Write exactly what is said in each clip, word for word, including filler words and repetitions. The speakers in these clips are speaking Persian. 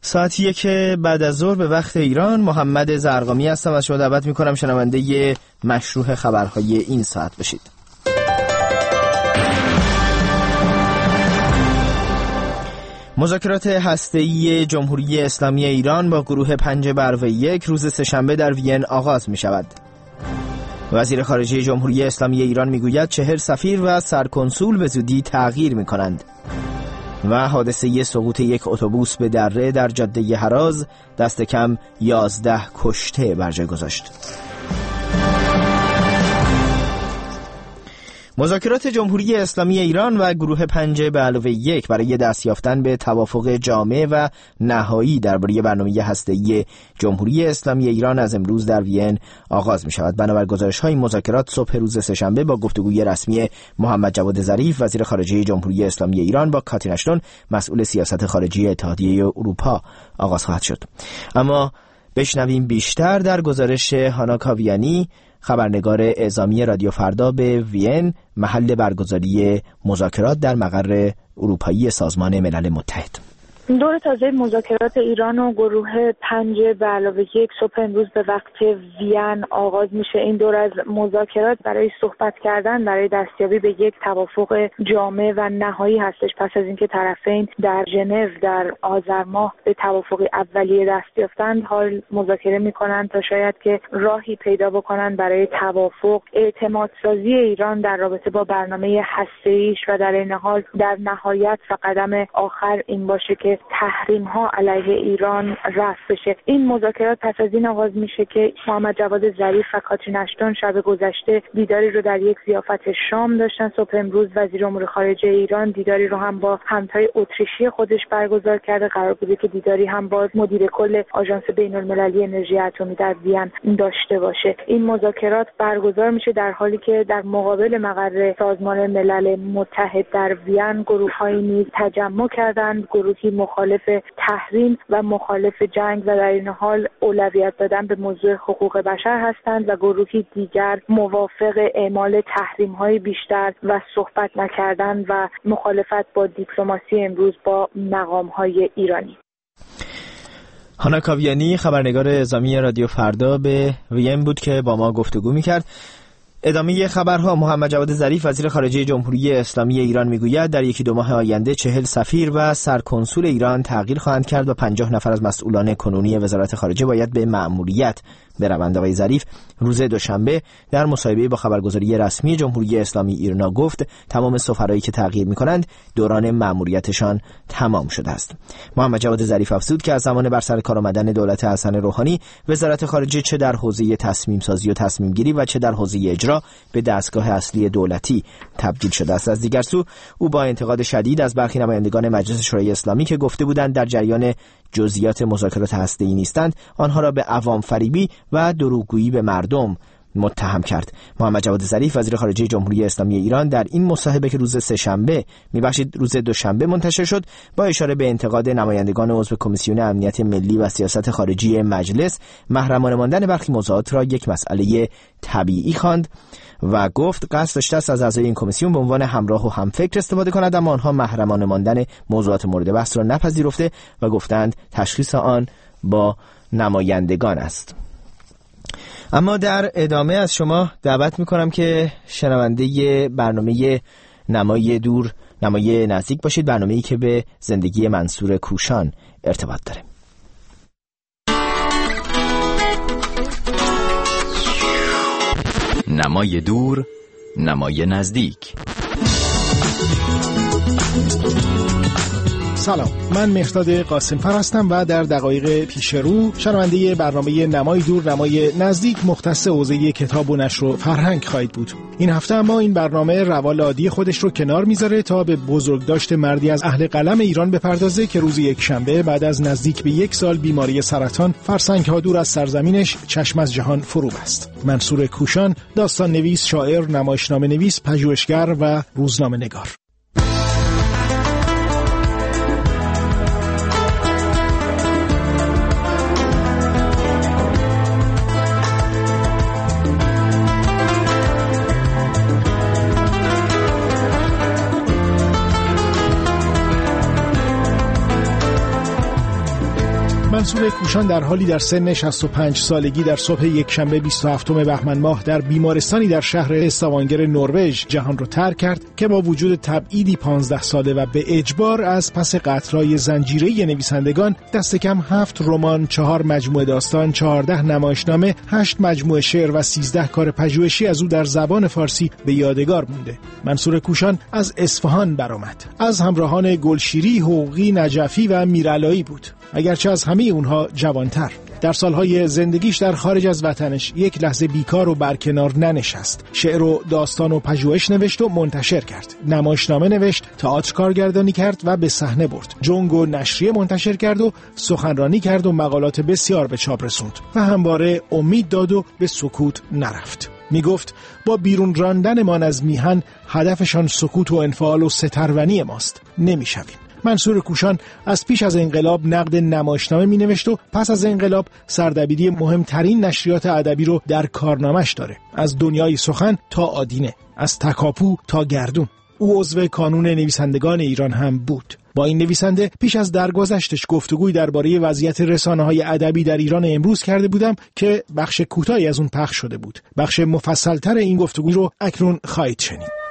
ساعت یک بعد از ظهر به وقت ایران. محمد زرقامی هستم، از شما دعوت میکنم شنونده مشروح خبرهای این ساعت بشید. مذاکرات هسته‌ای جمهوری اسلامی ایران با گروه پنج برابر یک روز سه‌شنبه در وین آغاز می شود. وزیر خارجه جمهوری اسلامی ایران میگوید چهل سفیر و سرکنسول به زودی تغییر می کنند. و حادثه سقوط یک اتوبوس به دره در جاده هراز دست کم یازده کشته بر جای گذاشت. مذاکرات جمهوری اسلامی ایران و گروه پنج به علاوه یک برای دست یافتن به توافق جامع و نهایی درباره برنامه هسته‌ای جمهوری اسلامی ایران از امروز در وین آغاز می شود. بنابر گزارش‌های مذاکرات صبح روز سه‌شنبه با گفتگوی رسمی محمد جواد ظریف وزیر خارجه جمهوری اسلامی ایران با کاترین اشتون مسئول سیاست خارجی اتحادیه اروپا آغاز خواهد شد. اما بشنویم بیشتر در گزارش هانا کاویانی، خبرنگار اعزامی رادیو فردا به وین، محل برگزاری مذاکرات در مقر اروپایی سازمان ملل متحد. دور تازه مذاکرات ایران و گروه پنج به علاوه یک صبح امروز به وقت وین آغاز میشه. این دور از مذاکرات برای صحبت کردن برای دستیابی به یک توافق جامع و نهایی هستش. پس از اینکه طرفین در ژنو در آذر ماه به توافق اولیه دست یافتند، حال مذاکره میکنند تا شاید که راهی پیدا بکنند برای توافق. اعتمادسازی ایران در رابطه با برنامه هسته‌ایش و در این حال در نهایت و قدم آخر این باشه که تحریم ها علیه ایران رفع بشه. این مذاکرات پس از این آغاز میشه که محمد جواد ظریف و کاترین اشتون شب گذشته دیداری رو در یک ضیافت شام داشتن. صبح امروز وزیر امور خارجه ایران دیداری رو هم با همتای اتریشی خودش برگزار کرده. قرار بوده که دیداری هم با مدیر کل آژانس بین المللی انرژی اتمی در وین داشته باشه. این مذاکرات برگزار میشه در حالی که در مقابل مقر سازمان ملل متحد در وین گروه‌هایی نیز تجمع کردند، گروهی مخالف تحریم و مخالف جنگ و در این حال اولویت دادن به موضوع حقوق بشر هستند و گروهی دیگر موافق اعمال تحریم‌های بیشتر و صحبت نکردن و مخالفت با دیپلماسی امروز با مقام‌های ایرانی. هانا کاویانی، خبرنگار اعزامی رادیو فردا به وین بود که با ما گفتگو می‌کرد. ادامه خبرها. محمد جواد ظریف وزیر خارجه جمهوری اسلامی ایران میگوید در یکی دو ماه آینده چهل سفیر و سرکنسول ایران تغییر خواهند کرد و پنجاه نفر از مسئولان کنونی وزارت خارجه باید به مأموریت بروند. آقای ظریف روز دوشنبه در مصاحبه با خبرگزاری رسمی جمهوری اسلامی ایرنا گفت تمام سفرایی که تغییر می‌کنند دوران مأموریتشان تمام شده است. محمد جواد ظریف افزود که از زمان بر سر کار آمدن دولت حسن روحانی وزارت خارجه چه در حوزه تصمیم سازی و تصمیم گیری و چه در حوزه اجرا به دستگاه اصلی دولتی تبدیل شده است. از دیگر سو او با انتقاد شدید از برخی نمایندگان مجلس شورای اسلامی که گفته بودند در جریان جزئیات مذاکرات هسته‌ای نیستند، آنها را به عوام فریبی و دروغگویی به مردم متهم کرد. محمد جواد ظریف وزیر خارجه جمهوری اسلامی ایران در این مصاحبه که روز سه‌شنبه میبخشید روز دوشنبه منتشر شد با اشاره به انتقاد نمایندگان عضو کمیسیون امنیت ملی و سیاست خارجی مجلس محرمانه ماندن برخی موضوعات را یک مسئله طبیعی خواند و گفت قصد داشته است از اعضای این کمیسیون به عنوان همراه و همفکر استفاده کند، اما آنها محرمانه ماندن موضوعات مورد بحث را نپذیرفته و گفتند تشخیص آن با نمایندگان است. اما در ادامه از شما دعوت میکنم که شنونده برنامه نمای دور نمای نزدیک باشید، برنامه‌ای که به زندگی منصور کوشان ارتباط داره. نمای دور نمای نزدیک. سلام، من مهرداد قاسم‌فر هستم و در دقایق پیش رو شنونده برنامه نمای دور نمای نزدیک مختص حوزه کتاب و نشر و فرهنگ خواهید بود. این هفته اما این برنامه روال عادی خودش رو کنار میذاره تا به بزرگداشت مردی از اهل قلم ایران بپردازه که روز یک شنبه بعد از نزدیک به یک سال بیماری سرطان فرسنگ‌ها دور از سرزمینش چشم از جهان فرو بست. منصور کوشان، داستان نویس، شاعر، نمایشنامه نویس، پژوهشگر و روزنامه نگار. منصور کوشان در حالی در سن شصت و پنج سالگی در صبح یکشنبه بیست و هفتم بهمن ماه در بیمارستانی در شهر استوانگر نروژ جهان را ترک کرد که با وجود تبعیدی پانزده ساله و به اجبار از پس قطرهای زنجیره‌ای نویسندگان دست کم هفت رمان، چهار مجموعه داستان، چهارده نمایشنامه، هشت مجموعه شعر و سیزده کار پژوهشی از او در زبان فارسی به یادگار مونده. منصور کوشان از اصفهان برآمد. از همراهان گلشیری، حقوقی، نجفی و میرعلایی بود، اگرچه از همه اونها جوانتر. در سالهای زندگیش در خارج از وطنش یک لحظه بیکار و برکنار ننشست. شعر و داستان و پژوهش نوشت و منتشر کرد. نمایشنامه نوشت، تئاتر کارگردانی کرد و به صحنه برد. جنگ و نشریه منتشر کرد و سخنرانی کرد و مقالات بسیار به چاپ رسوند و همواره امید داد و به سکوت نرفت. می گفت با بیرون راندن من از میهن هدفشان سکوت و انفعال و سترونی ماست، نمی شویم. منصور کوشان از پیش از انقلاب نقد نمایشنامه می نوشت و پس از انقلاب سردبیری مهمترین نشریات ادبی رو در کارنامش داره، از دنیای سخن تا آدینه، از تکاپو تا گردون. او عضو کانون نویسندگان ایران هم بود. با این نویسنده پیش از درگذشتش گفتگوی درباره وضعیت رسانه‌های ادبی در ایران امروز کرده بودم که بخش کوتاهی از اون پخش شده بود. بخش مفصل‌تر این گفتگو رو اکنون خواهید شنید.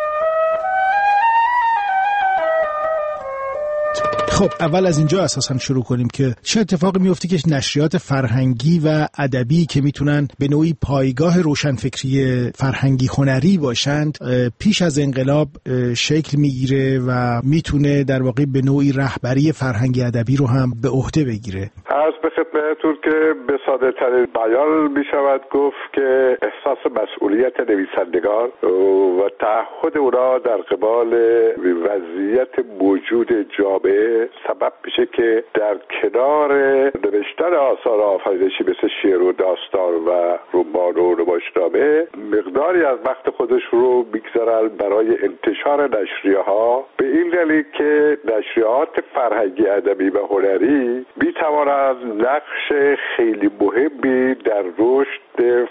خب اول از اینجا اساساً شروع کنیم که چه اتفاقی میفته که نشریات فرهنگی و ادبی که میتونن به نوعی پایگاه روشنفکری فرهنگی هنری باشند پیش از انقلاب شکل میگیره و میتونه در واقع به نوعی رهبری فرهنگی ادبی رو هم به عهده بگیره. عرض به خدمتتون که به ساده ترین بیان میشود گفت که احساس مسئولیت نویسندگان و تعهد اونا در قبال وضعیت موجود جامعه سبب میشه که در کنار نوشتن آثار آفرینشی مثل شعر و داستان و رمان و نمایشنامه مقداری از وقت خودش رو میگذارن برای انتشار نشریه ها، به این دلیل که نشریات فرهنگی ادبی و هنری میتوانند نقش خیلی مهمی در رشد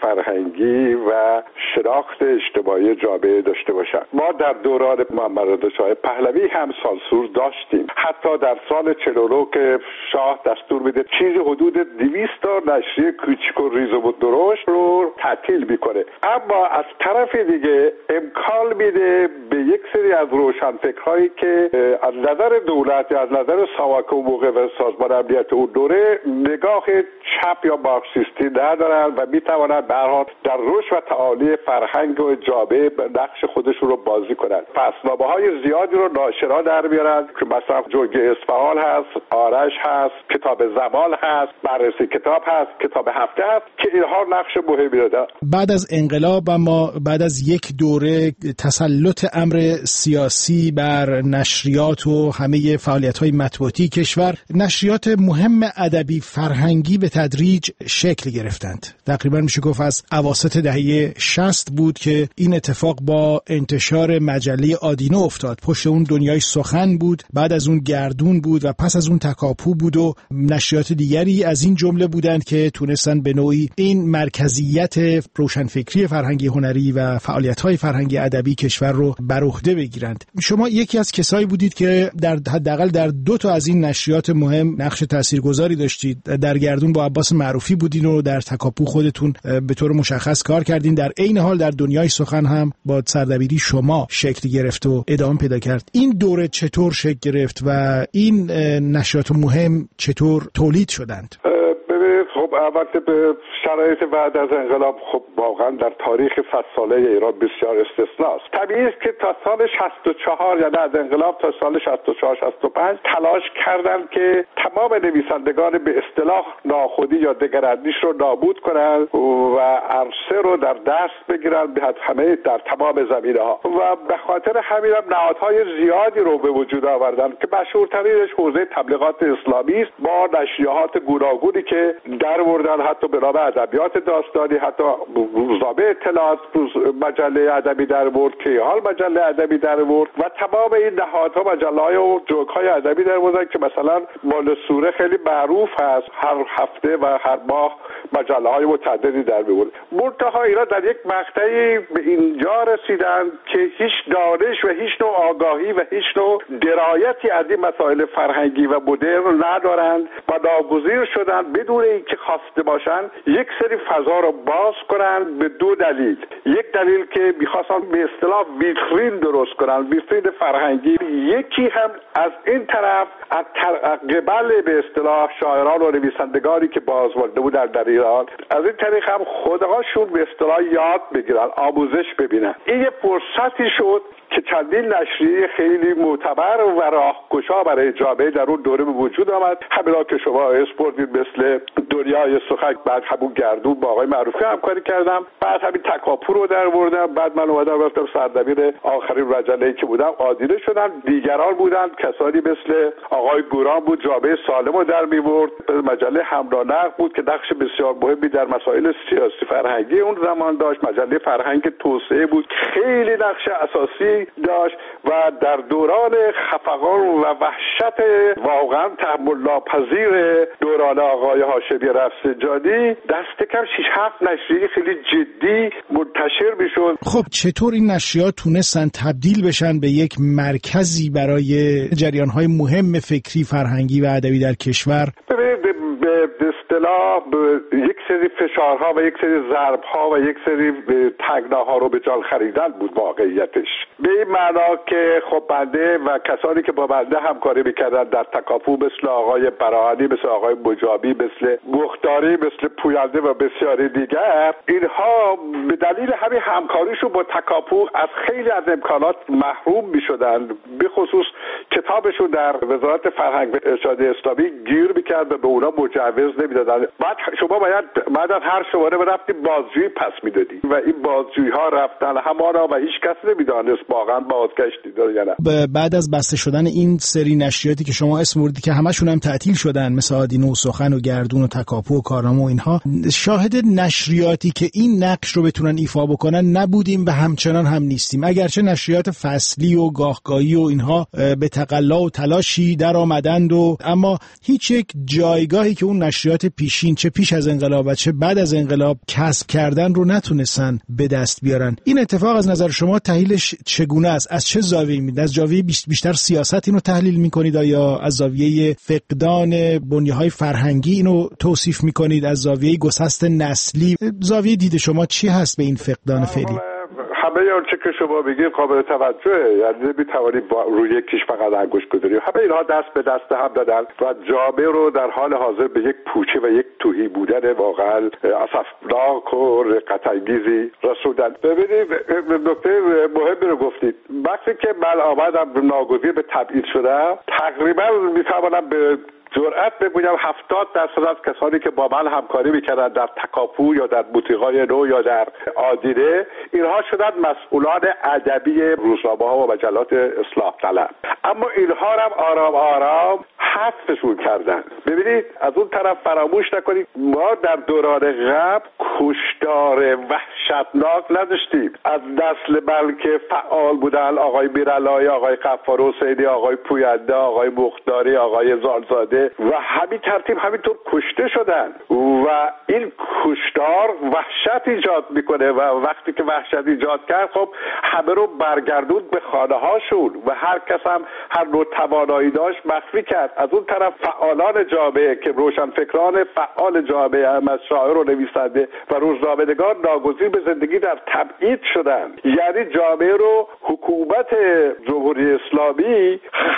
فرهنگی و شناخت اجتماعی جامعه داشته باشند. ما در دوران محمد رضا شاه پهلوی هم سانسور داشتیم. حتی در سال چهل و نه که شاه دستور میده چیزی حدود دویست تا نشریه کوچیک و ریز و درشت رو تعطیل میکنه، اما از طرف دیگه امکان میده به یک سری از روشنفکرهایی که از نظر دولت یا از نظر ساواک و موقع و سازمان امنیت اون دوره نگاه چپ یا مارکسیستی ندارن و میتوانند به هر حال در رشد و تعالی فرهنگ و جامعه نقش خودشون رو بازی کنند. فصلنامه‌های زیادی رو ناشرا در میارن که مثلا جنگ اصفهان هست، آرش هست، کتاب زمان هست، بررسی کتاب هست، کتاب هفته هست که اینها نقش مهمی دارن. بعد از انقلاب اما بعد از یک دوره تسلط امر سیاسی بر نشریات و همه فعالیت‌های مطبوعاتی کشور، نشریات مهم ادبی فرهنگی به تدریج شکل گرفتند. تقریبا میشه گفت از اواسط دهه شصت بود که این اتفاق با انتشار مجله آدینه افتاد. پشت اون دنیای سخن بود، بعد از اون گردون بود و پس از اون تکاپو بود و نشریات دیگری از این جمله بودند که تونستن به نوعی این مرکزیت روشنفکری فرهنگی هنری و فعالیت‌های فرهنگی ادبی کشور رو بر عهده بگیرند. شما یکی از کسایی بودید که در حداقل در دو تا از این نشریات مهم نقش تاثیرگذاری داشتید. در گردون با عباس معروفی بودین و در تکاپو خودتون به طور مشخص کار کردین. در عین حال در دنیای سخن هم با سردبیری شما شکل گرفت و ادامه پیدا کرد. این دوره چطور شکل گرفت و این نشریات مهم چطور تولید شدند؟ ببینید خب البته به شرایط بعد از انقلاب خب واقعا در تاریخ صد ساله ایران بسیار استثناست. طبیعی است که تا سال شصت و چهار یعنی از انقلاب تا سال شصت و چهار شصت و پنج تلاش کردند که تمام نویسندگان به اصطلاح ناخودی یا دگراندیش رو نابود کنند و عرصه رو در دست بگیرند به همه در تمام زمینه‌ها و به خاطر همین هم نهادهای زیادی رو به وجود آوردن که مشهورترینش حوزه تبلیغات اسلامی است با نشریات گوناگونی که در آوردن، حتی به نام ادبیات داستانی، حتی روزنامه اطلاعات مجله ادبی در آورد، کیهان مجله ادبی در آورد و تمام این نهادها مجله‌های و جوک‌های ادبی در آوردن که مثلا مال سوره خیلی معروف هست، هر هفته و هر ماه مجله‌های متعددی در می‌آورد. منتها اینا در یک مقطعی به اینجا رسیدن که هیچ دانش و هیچ نوع آگاهی و هیچ نوع درایتی از این مسائل فرهنگی و مدرن ندارند و ناگزیر شدن بدون اینکه خواسته باشند یک سری فضا رو باز کنند به دو دلیل. یک دلیل که می‌خواستن به اصطلاح ویترین درست کنند، ویترین فرهنگی. یکی هم از این طرف از قبل به اصطلاح شاعران و نویسندگانی که بازمانده بودن در ایران، از این طریق هم خودهاشون به اصطلاح یاد بگیرن، آموزش ببینن. این یه فرصتی شد که چندین نشریه خیلی معتبر و راهگشا برای جامعه در اون دوره به وجود آمد. همینا که شما اسپوردید مثل دنیای سخن، بعد همون گردون با آقای معروفی همکاری کردم، بعد همین تکاپو رو در آوردم، بعد من اومدم رفتم سردبیر آخرین مجله‌ای که بودم عادیله شدم. دیگران بودن، کسانی مثل آقای گوران بود جامعه سالم رو در می‌برد، مجله همراه نقد بود که نقش بسیار مهمی در مسائل سیاسی فرهنگی اون زمان داشت، مجله فرهنگ توسعه بود، خیلی نقش اساسی داشت و در دوران خفقان و وحشت واقعا تحمل ناپذیر دوران آقای هاشمی رفسنجانی دست کم شش هفت نشریه خیلی جدی منتشر میشد. خب چطور این نشریات تونستن تبدیل بشن به یک مرکزی برای جریان‌های مهم فکری، فرهنگی و ادبی در کشور؟ ببینید به اصطلاح یک سری فشارها و یک سری ضربها و یک سری تنگناها رو به جان خریدن بود واقعیتش. به این معنا که خب بنده و کسانی که با بنده همکاری میکردن در تکاپو مثل آقای براهنی، مثل آقای مجابی، مثل مختاری، مثل پوینده و بسیاری دیگر، اینها به دلیل همین همکاریشون با تکاپو از خیلی از امکانات محروم میشدن. به خصوص کتابشون در وزارت فرهنگ و ارشاد اسلامی گیر میکرد و به اونا مجوز نمیدادن. بعد شما باید بعد از هر شماره رفتیم بازجویی پس میدادی و این بازجویی ها رفتن همانا و هیچ کس نمیدانست واقعا بازگشتی داره یا نه. بعد از بسته شدن این سری نشریاتی که شما اسم بردید که همشون هم تعطیل شدن، مثل آدینه و سخن و گردون و تکاپو و کارنامه و اینها، شاهد نشریاتی که این نقش رو بتونن ایفا بکنن نبودیم و همچنان هم نیستیم. اگرچه نشریات فصلی و گاهگاهی و اینها به تقلا و تلاشی در آمدند و اما هیچ یک جایگاهی که اون نشریات پیشین چه پیش از انقلاب و چه بعد از انقلاب کسب کردن رو نتونستن به دست بیارن. این اتفاق از نظر شما تحلیلش چگونه است؟ از چه زاویه‌ای می‌بینید؟ از زاویه بیشتر سیاست اینو تحلیل می‌کنید یا از زاویه فقدان بنیه‌های فرهنگی اینو توصیف می‌کنید؟ از زاویه گسست نسلی زاویه دید شما چی هست به این فقدان فعلی؟ همه آنچه که شما بگید قابل توجهه، یعنی نمی‌توانید روی یکیش فقط انگشت بزنید. همه اینها دست به دست هم دادن و جامعه رو در حال حاضر به یک پوچی و یک تهی بودن واقعا اسفناک و رقت‌انگیزی رسوندن. ببینید نکته مهمی رو گفتید. وقتی که من آمدم ناگزیر به تبعید شدم، تقریبا می‌توانم به جرأت بگویم هفتاد درصد از کسانی که با من همکاری میکردن در تکاپو یا در بوتیقای نو یا در آدینه، اینها شدن مسئولان ادبی روزنامه‌ها و مجلات اصلاح طلب. اما اینها هم آرام آرام حذفشون کردن. ببینید از اون طرف فراموش نکنید ما در دوران قبل کشتار وحشتناک نداشتیم. از نسل بلکه فعال بودن آقای میرعلایی، آقای غفار حسینی، آقای پوینده، آقای مختاری، آقای زالزاده و همین ترتیب همینطور کشته شدن و این کشتار وحشت ایجاد میکنه و وقتی که وحشت ایجاد کرد خب همه رو برگردوند به خانه هاشون و هر کس هم هر نوع توانایی داشت مخفی کرد. از اون طرف فعالان جامعه که روشنفکران فعال جامعه هم از شاعر و نویسنده و روزنامه‌نگار ناگزیر به زندگی در تبعید شدن. یعنی جامعه رو حکومت جمهوری اسلامی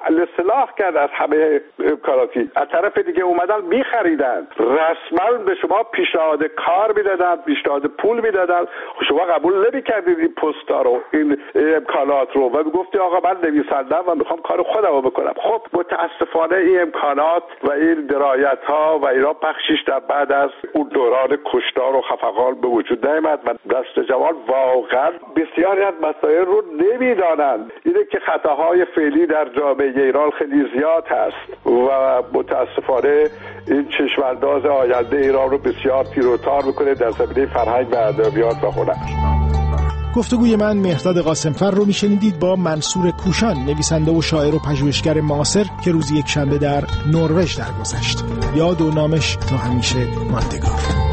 اصلاح کرد از همه امکاناتی. از طرف دیگه اومدن میخریدن، رسما به شما پیشنهاد کار میدادن، پیشنهاد پول میدادن، شما قبول نمیکردید این پستا رو، این امکانات رو و میگفتی آقا من نویسندم و میخوام کار خودم رو بکنم. خب متاسفانه این امکانات و این درایت ها و اینا بخشش در بعد از اون دوران کشتار و خفقان به وجود نیامد و نسل جوان واقعا بسیاری از مسائل رو نمیدانند. اینه که خطاهای فعلی در جامعه ایران خیلی زیاد هست و متاسفانه این چشمانداز آینده ایران رو بسیار تیر و تار میکنه در زمینه فرهنگ و ادبیات و هنر. گفتگوی من مهرداد قاسمفر رو میشنیدید با منصور کوشان، نویسنده و شاعر و پژوهشگر معاصر که روز یک شنبه در نروژ درگذشت. یاد و نامش تا همیشه ماندگار.